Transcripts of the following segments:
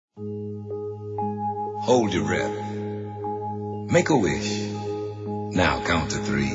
Hold your breath. Make a wish. Now count to 3.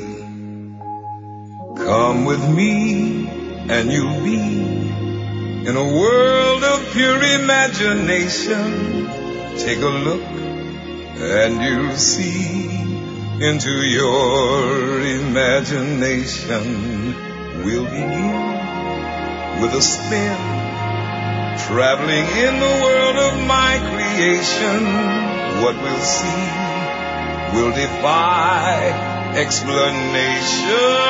Come with me and you'll be in a world of pure imagination. Take a look and you'll see into your imagination. We'll begin with a spin, traveling in the world of my creation. What we'll see will defy explanation.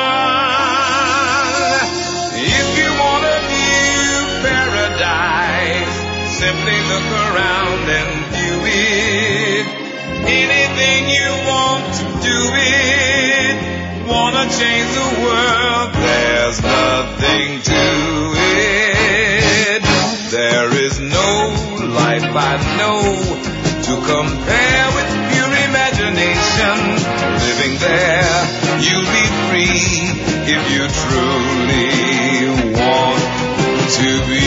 If you want a new paradise, simply look around and view it. Anything you want to do it. Wanna change the world, there's nothing to it. There is no life I know to compare with pure imagination. Living there, you'll be free if you truly want to be.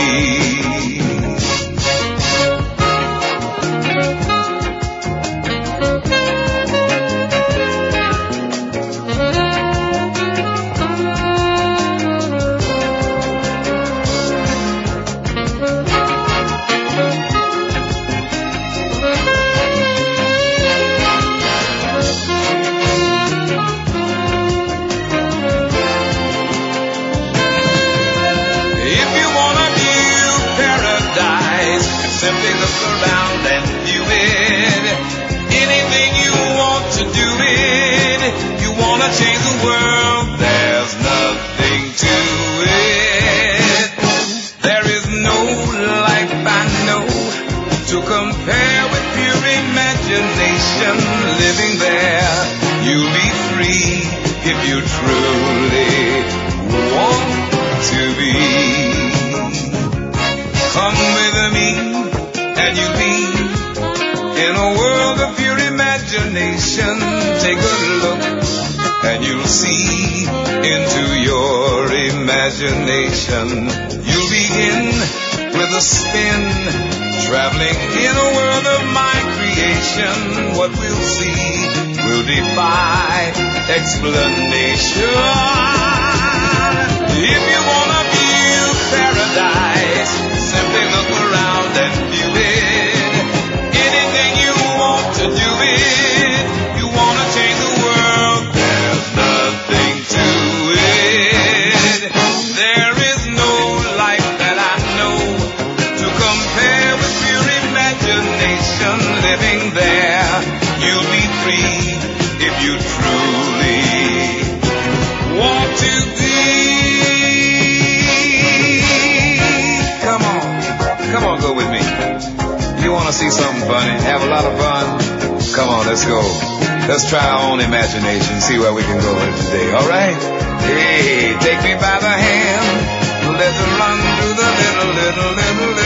Simply look around and view it. Anything you want to do it. You want to change the world, there's nothing to it. There is no life I know to compare with pure imagination. Living there, you'll be free if you truly want to be. Come with me and you'll be in a world of pure imagination. Take a look and you'll see into your imagination. You'll begin with a spin, traveling in a world of my creation. What we'll see will defy explanation. If you want a view paradise, simply look around and view it. Anything you want to do it. You want to change the world, there's nothing to it. There is no life that I know to compare with pure imagination. Living there, you'll be free if you truly want to be. Come on, go with me. You want to see something funny? Have a lot of fun? Come on, let's go. Let's try our own imagination, see where we can go today, all right? Hey, take me by the hand. Let's run through the little